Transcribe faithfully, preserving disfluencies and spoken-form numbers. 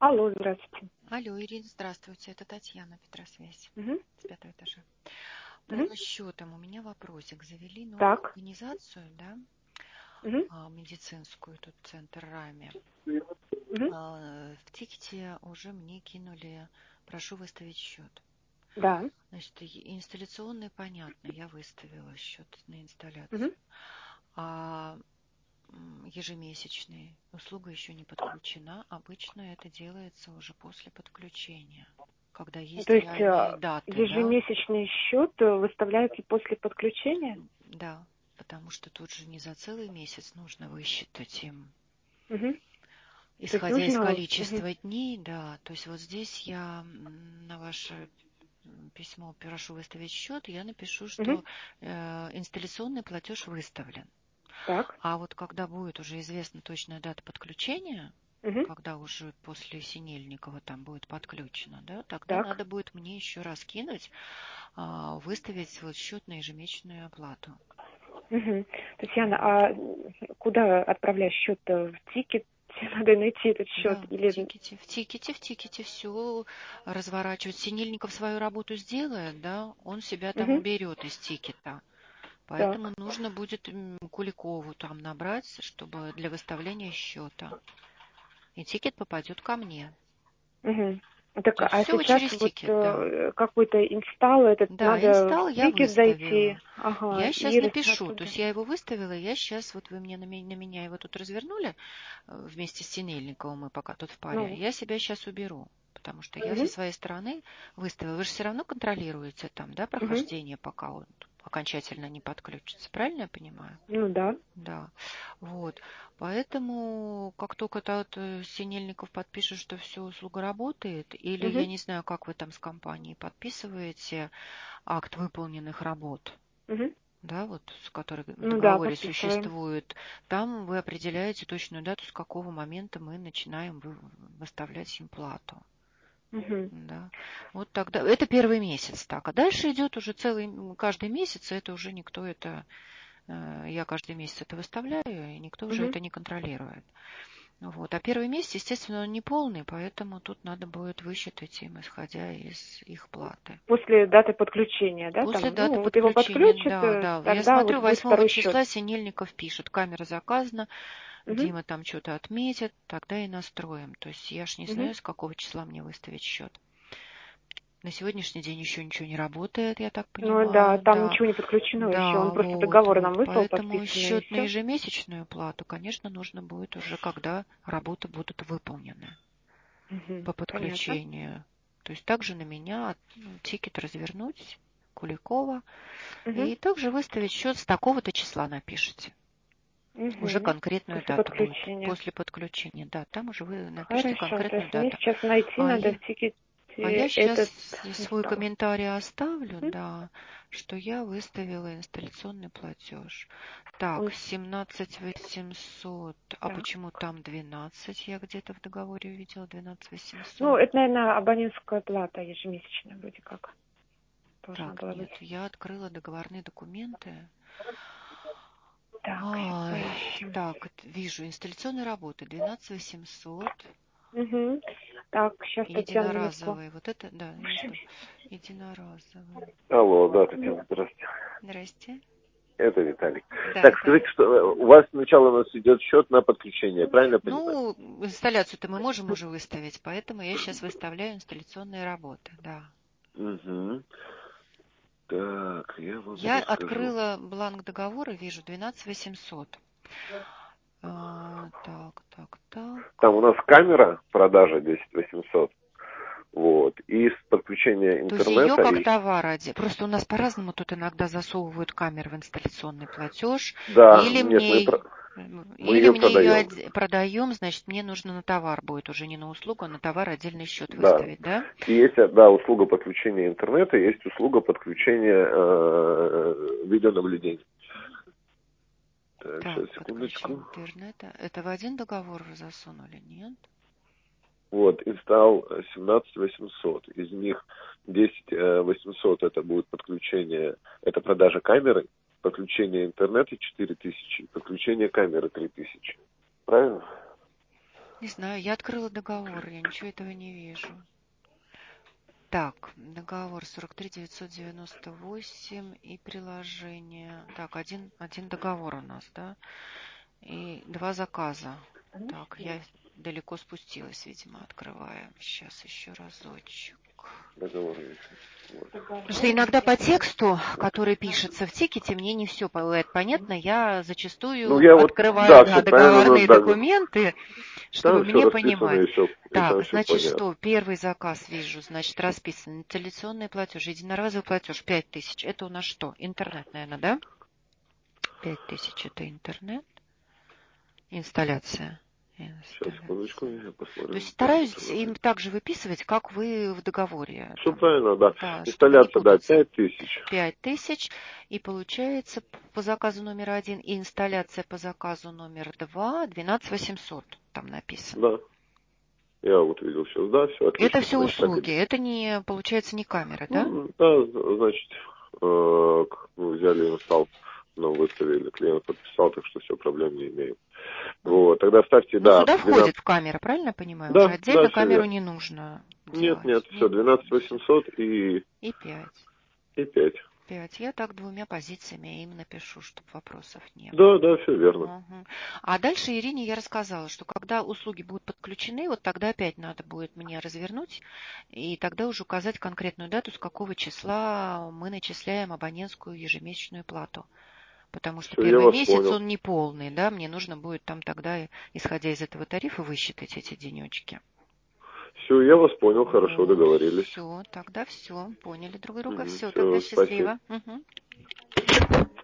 Алло, здравствуйте. Алло, Ирина, здравствуйте. Это Татьяна, Петросвязь, Мгм. с пятого этажа. Мгм. Полным счетом у меня вопросик. Завели новую Так. организацию, да, Мгм. а, медицинскую, тут центр РАМИ. Мгм. А, В тикете уже мне кинули, прошу выставить счет. Да. Значит, и- инсталляционный, понятно, я выставила счет на Мгм. инсталляцию. А м, ежемесячный услуга еще не подключена. Обычно это делается уже после подключения, когда Ну, есть То есть реальные э, даты, да? ежемесячный счет э, выставляется после подключения? Да, потому что тут же не за целый месяц нужно высчитать им. Мгм. То есть Исходя из нужно... Мгм. количества дней, да, то есть вот здесь я м, на ваше м, письмо прошу выставить счет, я напишу, Мгм. что э, инсталляционный платеж выставлен. Так. А вот когда будет уже известна точная дата подключения, Мгм. когда уже после Синельникова там будет подключено, да, тогда Так. надо будет мне еще раз кинуть, а, выставить вот счет на ежемесячную оплату. Мгм. Татьяна, Вот. а куда отправлять счет? В тикет? Надо найти этот счет? Да, в Или... тикете, в тикете, в тикете все разворачивать. Синельников свою работу сделает, да, он себя там Мгм. уберет из тикета. Поэтому Так. нужно будет м, Куликову там набрать, чтобы для выставления счета. И тикет попадет ко мне. Мгм. Так, То есть а все сейчас через вот тикет, да. э, какой-то инсталл, этот Да, надо инсталл в я тикет зайти, выставила. ага, Я и сейчас рас- напишу. То оттуда. есть я его выставила, я сейчас, вот вы мне на, ме- на меня его тут развернули, э, вместе с Синельниковым мы пока тут в паре. Ну, Я себя сейчас уберу, потому что я со мгм, своей стороны выставила. Вы же все равно контролируете там, да, мгм. прохождение, пока он окончательно не подключится. Правильно я понимаю? Ну да. Да, вот. Поэтому, как только тот э, Синельников подпишет, что все, услуга работает, или я Мгм, не знаю, как вы там с компанией подписываете акт выполненных работ, мгм. да, вот, с который в Ну да, договоре подписываем. существует, там вы определяете точную дату, с какого момента мы начинаем вы- выставлять им плату. Мгм, Да. Вот тогда это первый месяц так, а дальше идет уже целый м, каждый месяц, и это уже никто это э, я каждый месяц это выставляю, и никто уже мгм. это не контролирует. Вот. А первый месяц, естественно, он не полный, поэтому тут надо будет высчитать им, исходя из их платы. После даты подключения, да, После там, даты ну, вот его подключения, подключат, да, э, да. Я тогда вот смотрю, будет восьмого второй счет. числа Синельников пишет, камера заказана, Мгм, Дима там что-то отметит, тогда и настроим. То есть я ж не мгм. знаю, с какого числа мне выставить счет. На сегодняшний день еще ничего не работает, я так Ну да, понимаю, там да. ничего не подключено еще, он Да, просто вот, договор нам вот. выслал Поэтому подписанный, и счет на все. ежемесячную плату, конечно, нужно будет уже, когда работы будут выполнены Мгм, по понятно. подключению. То есть также на меня ну, тикет развернуть, Куликова, Мгм, и также выставить счет с такого-то числа напишите. Уже мгм. конкретную После дату будет. подключения. После подключения, да, там уже вы напишите Хорошо, то конкретную есть мне дату. сейчас найти А надо я, в тикете а я сейчас этот свой инсталл. комментарий оставлю, Мгм. да, что я выставила инсталляционный платеж. Так, Он семнадцать восемьсот. А так. почему там двенадцать? Я где-то в договоре увидела двенадцать Ну, восемьсот. это, наверное, абонентская плата ежемесячная вроде как должна Так, была нет, быть. я открыла договорные документы. Так, сейчас Ай, поищем. так, это вижу, инсталляционные работы двенадцать восемьсот. Угу. Так, сейчас, Татьяна, минутку. Единоразовые. Вот это, да, я жду. Единоразовые. Алло, да, Татьяна, здравствуйте. Здрасте. Это Виталий. Да, Так, это... скажите, что э, у вас сначала у нас идет счет на подключение, правильно я понимаю? Ну, инсталляцию-то мы можем уже выставить, поэтому я сейчас выставляю инсталляционные работы, да. Угу. Так, я вам Я сейчас скажу. открыла бланк договора, вижу двенадцать восемьсот. А, так, так, Там у так. нас камера, продажа десять восемьсот. Вот. И с подключения То есть ее интернета как и... товар, оде- просто у нас по-разному тут иногда засовывают камеры в инсталляционный платеж, Да, или нет, мы, мне, про- мы или ее мне ее продаем. оде- продаем, значит, мне нужно на товар будет, уже не на услугу, а на товар отдельный счет Да. выставить, да? И есть, да, услуга подключения интернета, есть услуга подключения э, видеонаблюдения. Так, Так, сейчас, подключение секундочку. интернета. Это в один договор вы засунули, нет? Вот, инсталл семнадцать восемьсот. Из них десять восемьсот это будет подключение, это продажа камеры, подключение интернета четыре тысячи, подключение камеры три тысячи. Правильно? Не знаю, я открыла договор, я ничего этого не вижу. Так, договор сорок три девятьсот девяносто восемь и приложение. Так, один, один договор у нас, да? И два заказа. Так, я далеко спустилась, видимо, открываем. Сейчас еще разочек. Договор еще. Вот. Потому что иногда по тексту, который пишется в тикете, мне не все бывает понятно. Я зачастую Ну, я вот, открываю да, да, все правильно, договорные да. документы, чтобы Там все мне расписано понимать. и все, и Так, там все значит, понятно. что? Первый заказ вижу, значит, расписан. Инсталляционный платеж, единоразовый платеж пять тысяч. Это у нас что? Интернет, наверное, да? пять тысяч это интернет. Инсталляция. Сейчас, секундочку, я посмотрю. То есть стараюсь им так же выписывать, как вы в договоре. Все Там, правильно, да. да, Инсталляция, да, пять тысяч. пять тысяч. И получается по заказу номер один и инсталляция по заказу номер два двенадцать восемьсот там написано. Да. Я вот видел сейчас, да, все отлично. Это все Значит, услуги, так... это не, получается, не камера, да? Ну, да, значит, э, мы взяли инсталл, нам выставили, клиент подписал, так что все, проблем не имеем. Вот, тогда ставьте, Но да. сюда двенадцать... входит камера, правильно я понимаю? Да, Уже отдельно да, камеру верно. не нужно Нет, делать. нет, все, двенадцать восемьсот и... И пять. И пять. пять. Я так двумя позициями им напишу, чтобы вопросов не было. Да, да, все верно. Угу. А дальше Ирине я рассказала, что когда услуги будут подключены, вот тогда опять надо будет мне развернуть, и тогда уже указать конкретную дату, с какого числа мы начисляем абонентскую ежемесячную плату. Потому что Все, первый месяц понял. он не полный, да, мне нужно будет там тогда, исходя из этого тарифа, высчитать эти денечки. Все, я вас понял, хорошо, Вот, договорились. Все, тогда все, поняли друг друга, Угу, все, все, тогда спасибо. счастливо. Угу.